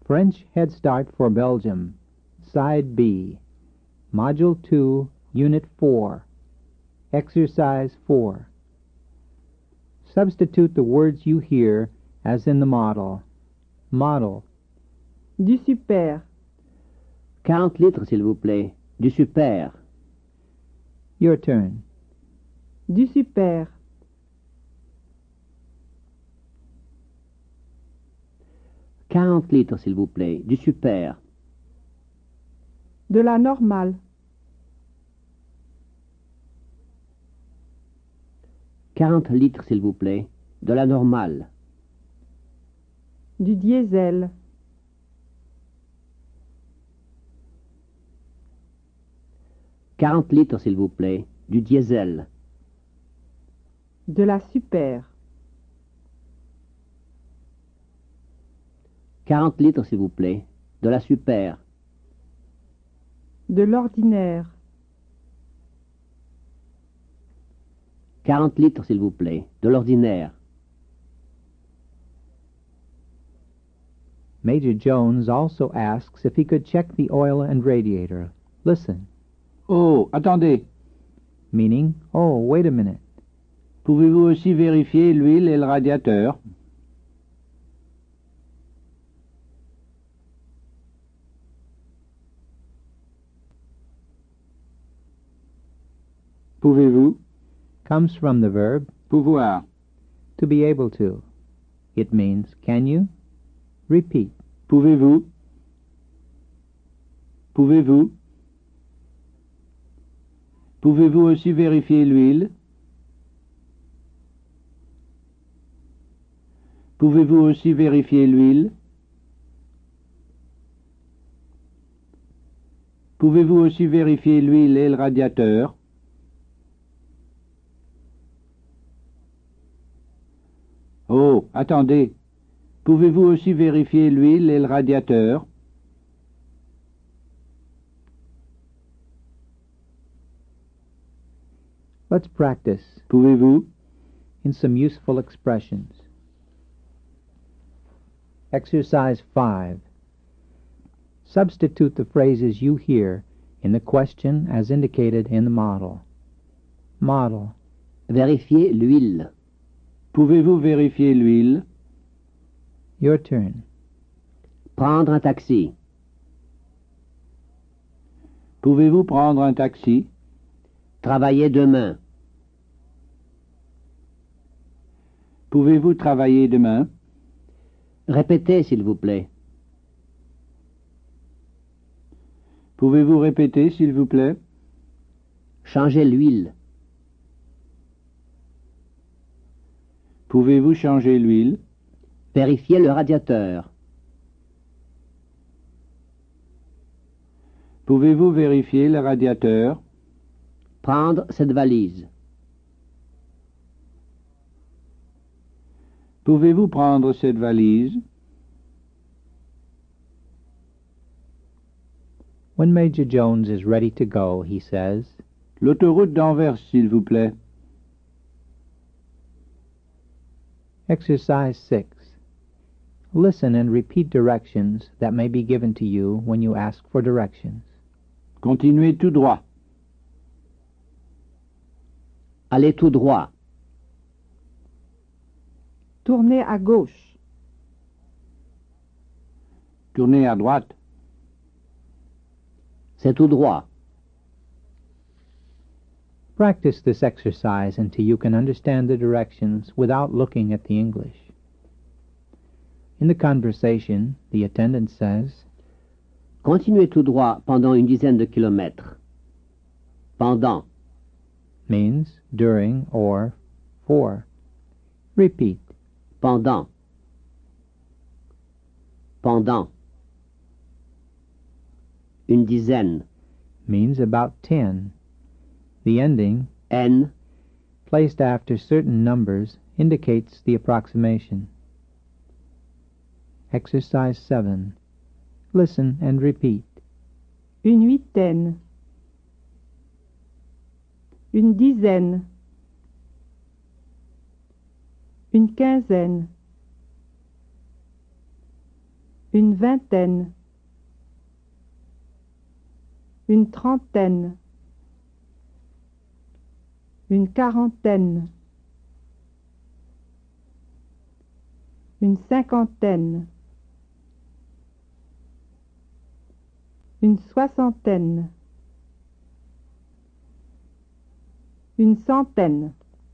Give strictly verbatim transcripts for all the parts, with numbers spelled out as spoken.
French Head Start for Belgium, Side B, Module two, Unit four, Exercise four. Substitute the words you hear as in the model. Model. Du super. quarante litres, s'il vous plaît. Du super. Your turn. Du super. quarante litres, s'il vous plaît. Du super. De la normale. quarante litres, s'il vous plaît. De la normale. Du diesel. quarante litres, s'il vous plaît. Du diesel. De la super. quarante litres, s'il vous plaît. De la super. De l'ordinaire. quarante litres, s'il vous plaît. De l'ordinaire. Major Jones also asks if he could check the oil and radiator. Listen. Oh, attendez. Meaning, oh, wait a minute. Pouvez-vous aussi vérifier l'huile et le radiateur? Pouvez-vous? Comes from the verb Pouvoir. to be able to. It means, can you? Repeat. Pouvez-vous? Pouvez-vous? Pouvez-vous aussi vérifier l'huile? Pouvez-vous aussi vérifier l'huile? Pouvez-vous aussi vérifier l'huile et le radiateur? Oh, attendez. Pouvez-vous aussi vérifier l'huile et le radiateur? Let's practice Pouvez-vous? in some useful expressions. Exercise five. Substitute the phrases you hear in the question as indicated in the model. Model. Vérifier l'huile. Pouvez-vous vérifier l'huile? Your turn. Prendre un taxi. Pouvez-vous prendre un taxi? Travailler demain. Pouvez-vous travailler demain? Répétez, s'il vous plaît. Pouvez-vous répéter, s'il vous plaît? Changer l'huile. Pouvez-vous changer l'huile? Vérifier le radiateur. Pouvez-vous vérifier le radiateur? Prendre cette valise. Pouvez-vous prendre cette valise? When Major Jones is ready to go, he says, L'autoroute d'Anvers, s'il vous plaît. Exercise six. Listen and repeat directions that may be given to you when you ask for directions. Continuez tout droit. Allez tout droit. Tournez à gauche. Tournez à droite. C'est tout droit. Practice this exercise until you can understand the directions without looking at the English. In the conversation, the attendant says, Continuez tout droit pendant une dizaine de kilomètres. Pendant. means during or for. Repeat. Pendant. Pendant. Une dizaine. Means about ten. The ending, N. placed after certain numbers, indicates the approximation. Exercise seven. Listen and repeat. Une huitaine. Une dizaine. Une quinzaine. une vingtaine, une trentaine, une quarantaine, une cinquantaine, une soixantaine, une centaine.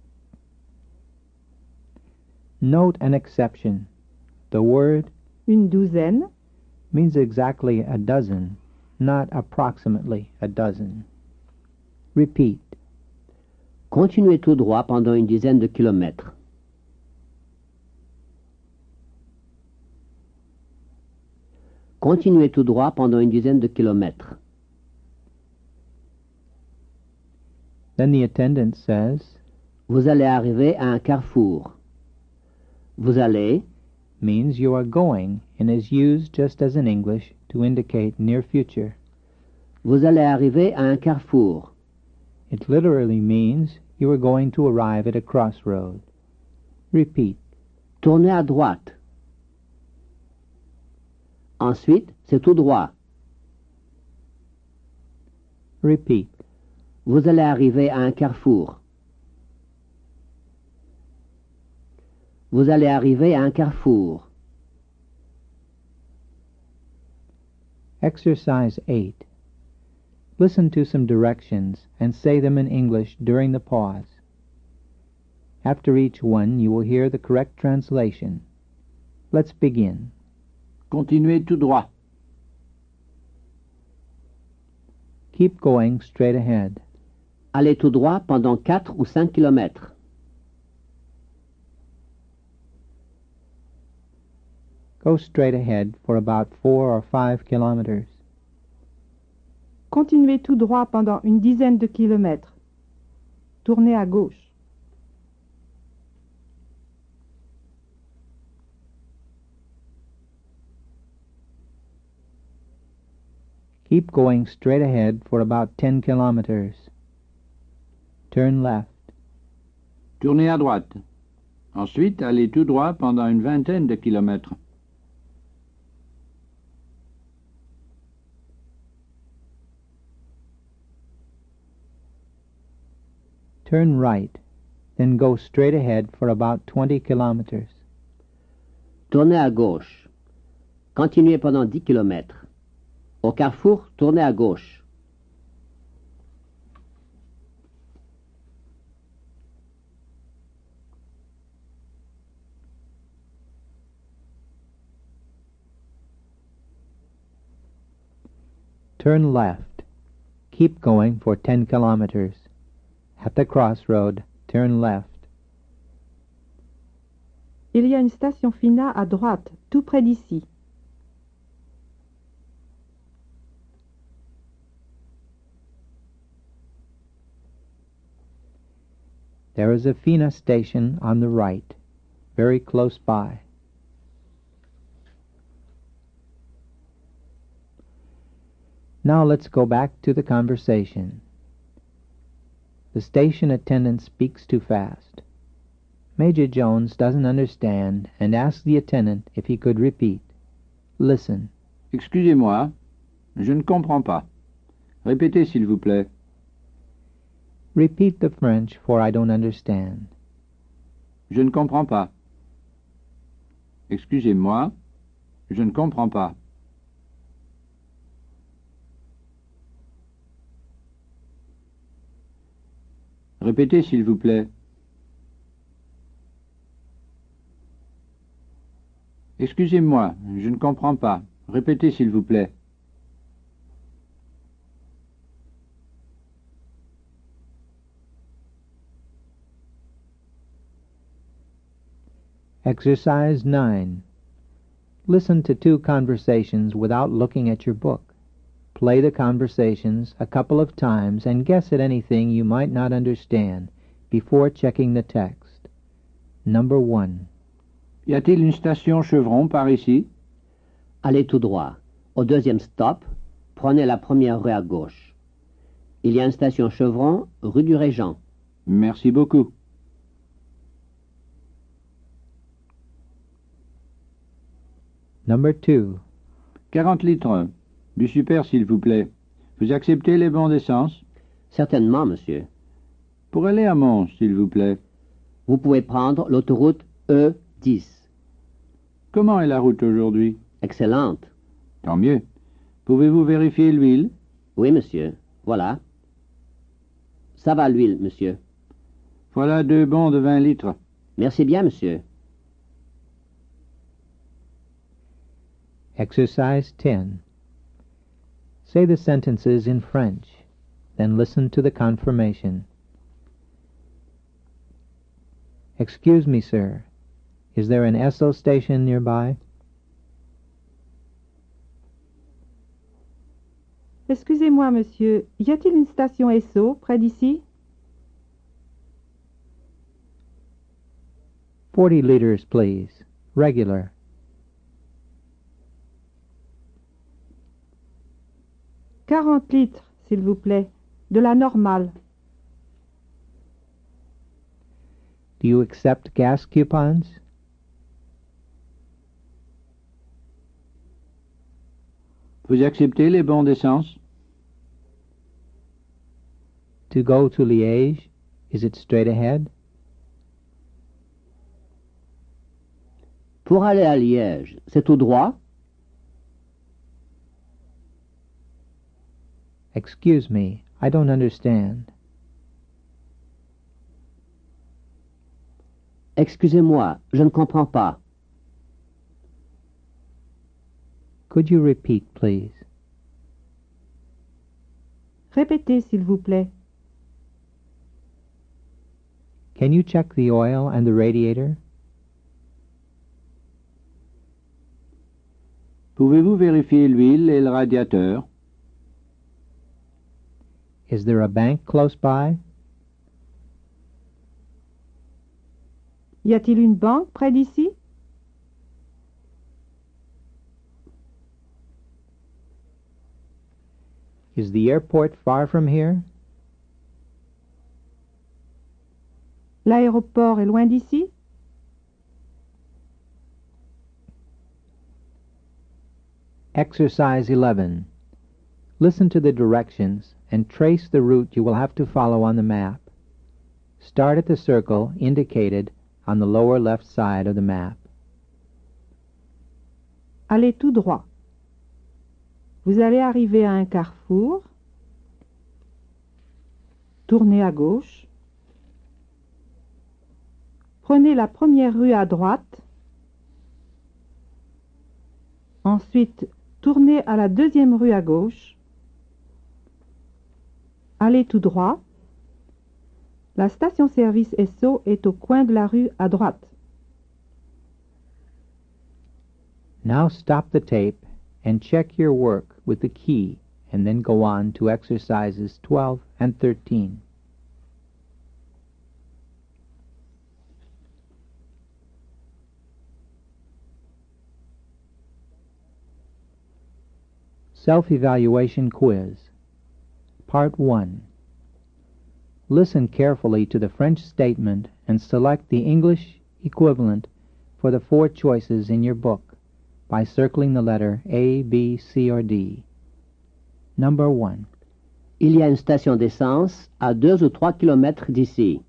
Note an exception. The word Une douzaine, means exactly a dozen, not approximately a dozen. Repeat. Continuez tout droit pendant une dizaine de kilomètres. Continuez tout droit pendant une dizaine de kilomètres. Then the attendant says, Vous allez arriver à un carrefour. Vous allez means you are going and is used just as in English to indicate near future. Vous allez arriver à un carrefour. It literally means you are going to arrive at a crossroad. Repeat. Tournez à droite. Ensuite, c'est tout droit. Repeat. Vous allez arriver à un carrefour. Vous allez arriver à un carrefour. Exercise eight. Listen to some directions and say them in English during the pause. After each one, you will hear the correct translation. Let's begin. Continuez tout droit. Keep going straight ahead. Allez tout droit pendant quatre ou cinq kilomètres. Go straight ahead for about four or five kilometers. continuez tout droit pendant une dizaine de kilomètres. Tournez à gauche. Keep going straight ahead for about ten kilometers. Turn left. Tournez à droite. Ensuite, allez tout droit pendant une vingtaine de kilomètres. Turn right, then go straight ahead for about twenty kilometers. Tournez à gauche. Continuez pendant dix kilomètres. Au carrefour, tournez à gauche. Turn left. Keep going for ten kilometers. At the crossroad, turn left. Il y a une station Fina à droite, tout près d'ici. There is a Fina station on the right, very close by. Now let's go back to the conversation. The station attendant speaks too fast. Major Jones doesn't understand and asks the attendant if he could repeat. Listen. Excusez-moi, je ne comprends pas. Répétez, s'il vous plaît. Repeat the French, for I don't understand. Je ne comprends pas. Excusez-moi, je ne comprends pas. Répétez, s'il vous plaît. Excusez-moi, je ne comprends pas. Répétez, s'il vous plaît. Exercise nine. Listen to two conversations without looking at your book. Play the conversations a couple of times and guess at anything you might not understand before checking the text. Number one. Y a-t-il une station Chevron par ici? Allez tout droit. Au deuxième stop, prenez la première rue à gauche. Il y a une station Chevron, rue du Régent. Merci beaucoup. Number two. quarante litres. Du super, s'il vous plaît. Vous acceptez les bons d'essence? Certainement, monsieur. Pour aller à Mons, s'il vous plaît. Vous pouvez prendre l'autoroute E dix. Comment est la route aujourd'hui? Excellente. Tant mieux. Pouvez-vous vérifier l'huile? Oui, monsieur. Voilà. Ça va l'huile, monsieur. Voilà deux bons de vingt litres. Merci bien, monsieur. Exercise ten. Say the sentences in French, then listen to the confirmation. Excuse me, sir. Is there an Esso station nearby? Excusez-moi, monsieur, y a-t-il une station Esso près d'ici? Forty liters, please. Regular. Quarante litres, s'il vous plaît. De la normale. Do you accept gas coupons? Vous acceptez les bons d'essence? To go to Liège, is it straight ahead? Pour aller à Liège, c'est tout droit? Excuse me, I don't understand. Excusez-moi, je ne comprends pas. Could you repeat, please? Répétez, s'il vous plaît. Can you check the oil and the radiator? Pouvez-vous vérifier l'huile et le radiateur? Is there a bank close by? Y a-t-il une banque près d'ici? Is the airport far from here? L'aéroport est loin d'ici? Exercise eleven. Listen to the directions and trace the route you will have to follow on the map. Start at the circle indicated on the lower left side of the map. Allez tout droit. Vous allez arriver à un carrefour. Tournez à gauche. Prenez la première rue à droite. Ensuite, tournez à la deuxième rue à gauche. Allez tout droit. La station-service Esso est au coin de la rue à droite. Now stop the tape and check your work with the key and then go on to exercises twelve and thirteen. Self-evaluation quiz. Part one. Listen carefully to the French statement and select the English equivalent for the four choices in your book by circling the letter A, B, C, or D. Number one. Il y a une station d'essence à deux ou trois kilomètres d'ici.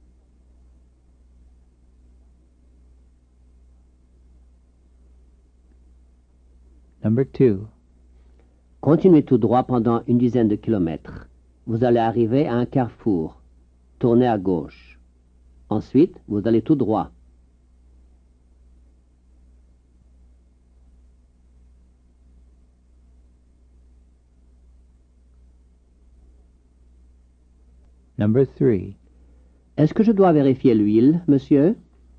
Number two. Continuez tout droit pendant une dizaine de kilomètres. Vous allez arriver à un carrefour. Tournez à gauche. Ensuite, vous allez tout droit. Number three. Est-ce que je dois vérifier l'huile, monsieur?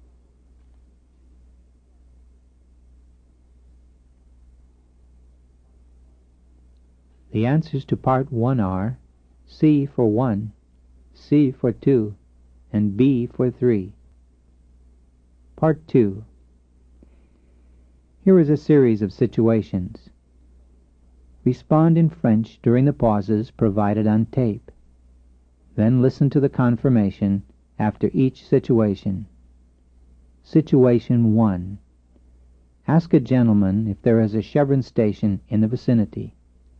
The answers to part one are C for one, C for two, and B for three. Part two. Here is a series of situations. Respond in French during the pauses provided on tape. Then listen to the confirmation after each situation. Situation one. Ask a gentleman if there is a Chevron station in the vicinity.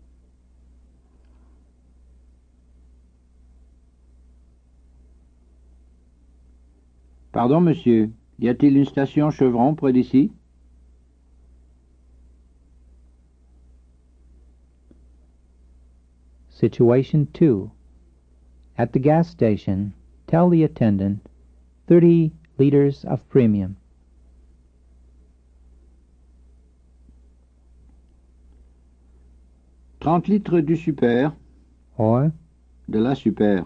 Pardon, monsieur, y a-t-il une station Chevron près d'ici? Situation two. At the gas station, tell the attendant thirty liters of premium. trente litres du super, Or, de la super.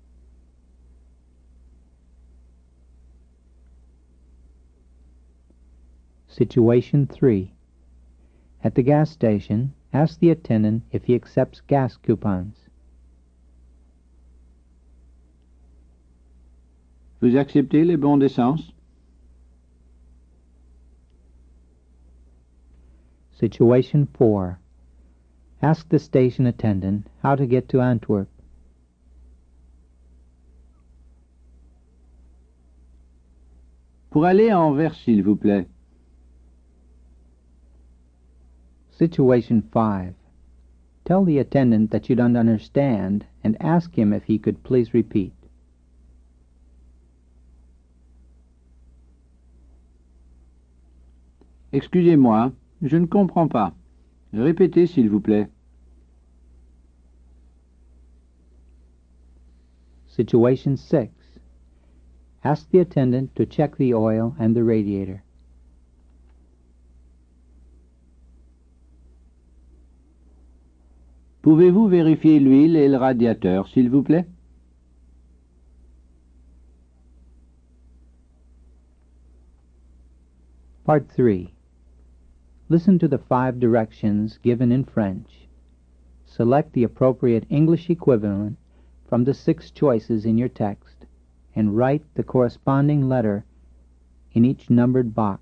Situation three. At the gas station, ask the attendant if he accepts gas coupons. Vous acceptez les bons d'essence? Situation four. Ask the station attendant how to get to Antwerp. Pour aller à Anvers, s'il vous plaît. Situation five. Tell the attendant that you don't understand and ask him if he could please repeat. Excusez-moi, je ne comprends pas. Répétez, s'il vous plaît. Situation six. Ask the attendant to check the oil and the radiator. Pouvez-vous vérifier l'huile et le radiateur, s'il vous plaît? Part three. Listen to the five directions given in French. Select the appropriate English equivalent from the six choices in your text and write the corresponding letter in each numbered box.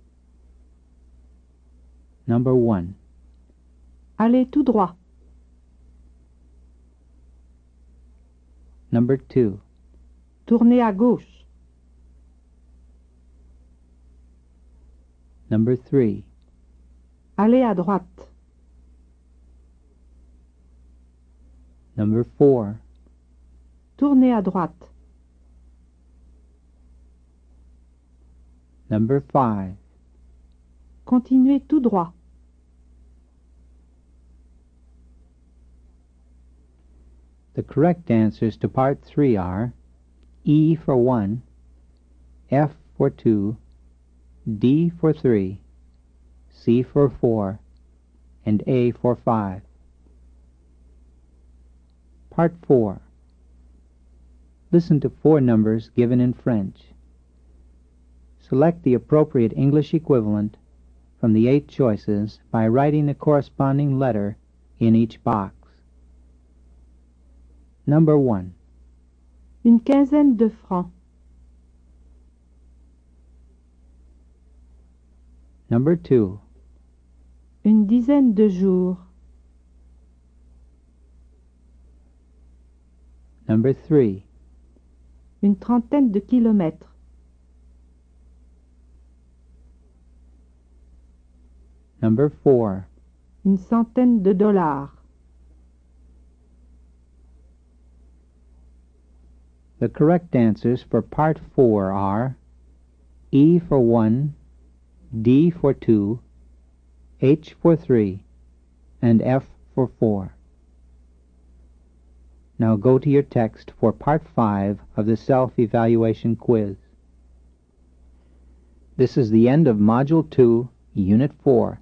Number one. Allez tout droit. Number two. Tournez à gauche. Number three. Allez à droite. Number four. Tournez à droite. Number five. Continuez tout droit. The correct answers to part three are E for one, F for two, D for three, C for four, and A for five. Part four. Listen to four numbers given in French. Select the appropriate English equivalent from the eight choices by writing the corresponding letter in each box. Number one. Une quinzaine de francs. Number two. Une dizaine de jours. Number three. Une trentaine de kilomètres. Number four. Une centaine de dollars. The correct answers for part four are E for one, D for two, H for three, and F for four. Now go to your text for part five of the self-evaluation quiz. This is the end of Module two, Unit four.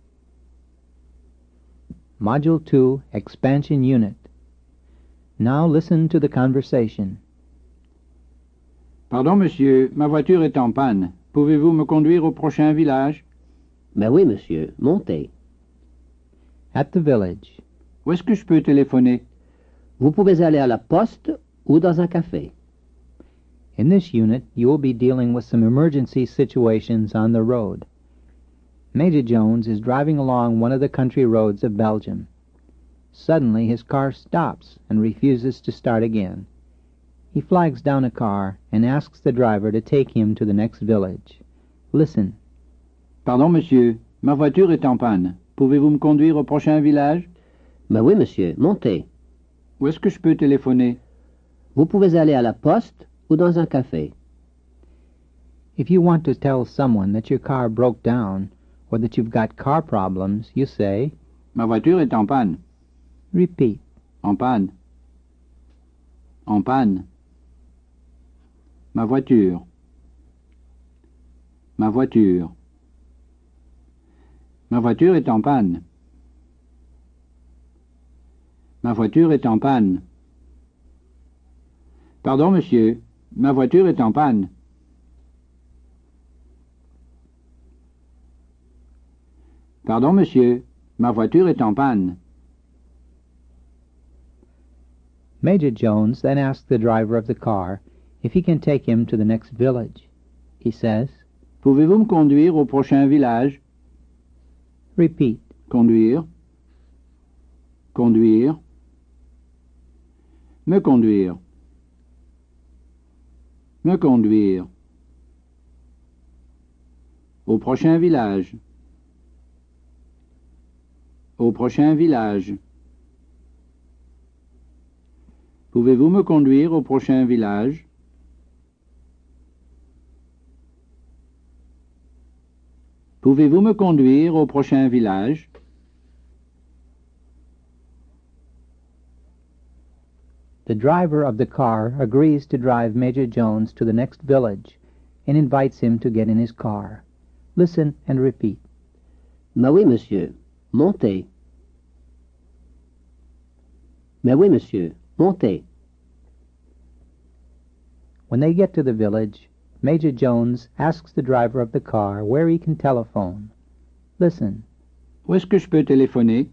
Module two, Expansion Unit. Now listen to the conversation. Pardon, monsieur, ma voiture est en panne. Pouvez-vous me conduire au prochain village? Mais oui, monsieur, montez. At the village. Où est-ce que je peux téléphoner? Vous pouvez aller à la poste ou dans un café. In this unit, you will be dealing with some emergency situations on the road. Major Jones is driving along one of the country roads of Belgium. Suddenly, his car stops and refuses to start again. He flags down a car and asks the driver to take him to the next village. Listen. Pardon, monsieur, ma voiture est en panne. Pouvez-vous me conduire au prochain village? Mais oui, monsieur, montez. Où est-ce que je peux téléphoner? Vous pouvez aller à la poste ou dans un café. If you want to tell someone that your car broke down or that you've got car problems, you say, Ma voiture est en panne. repeat. En panne. En panne. Ma voiture. Ma voiture. Ma voiture est en panne. Ma voiture est en panne. Pardon, monsieur. Ma voiture est en panne. Pardon, monsieur. Ma voiture est en panne. Major Jones then asks the driver of the car if he can take him to the next village. He says, Pouvez-vous me conduire au prochain village? repeat. Conduire. Conduire. Me conduire. Me conduire. Au prochain village. Au prochain village. Pouvez-vous me conduire au prochain village? Pouvez-vous me conduire au prochain village? The driver of the car agrees to drive Major Jones to the next village and invites him to get in his car. Listen and repeat. Mais oui, monsieur, montez. Mais oui, monsieur, montez. When they get to the village, Major Jones asks the driver of the car where he can telephone. Listen. Où est-ce que je peux téléphoner?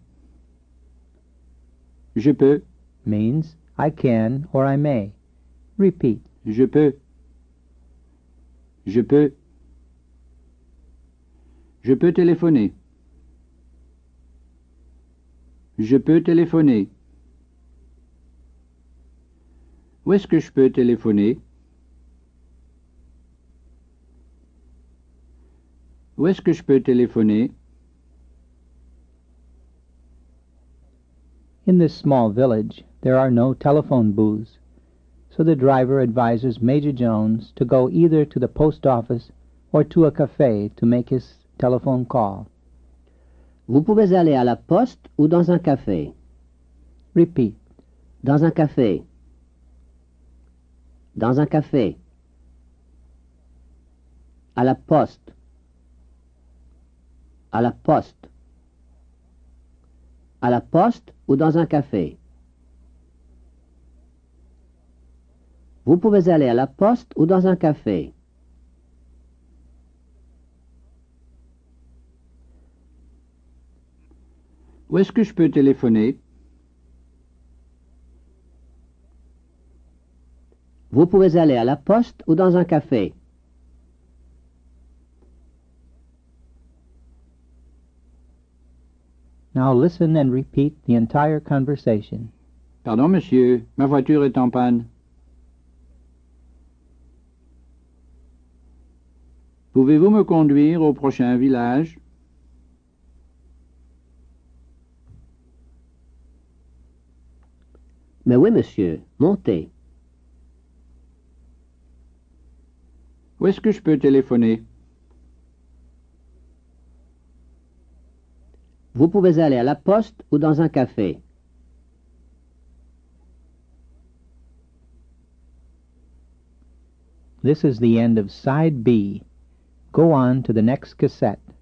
Je peux. Means I can or I may. Repeat. Je peux. Je peux. Je peux téléphoner. Je peux téléphoner. Où est-ce que je peux téléphoner? Où est-ce que je peux téléphoner? In this small village, there are no telephone booths, so the driver advises Major Jones to go either to the post office or to a cafe to make his telephone call. Vous pouvez aller à la poste ou dans un café. Repeat. Dans un café. Dans un café. À la poste. À la poste. À la poste ou dans un café. Vous pouvez aller à la poste ou dans un café. Où est-ce que je peux téléphoner? Vous pouvez aller à la poste ou dans un café. Now listen and repeat the entire conversation. Pardon, monsieur, ma voiture est en panne. Pouvez-vous me conduire au prochain village? Mais oui, monsieur, montez. Où est-ce que je peux téléphoner? Vous pouvez aller à la poste ou dans un café. This is the end of Side B. Go on to the next cassette.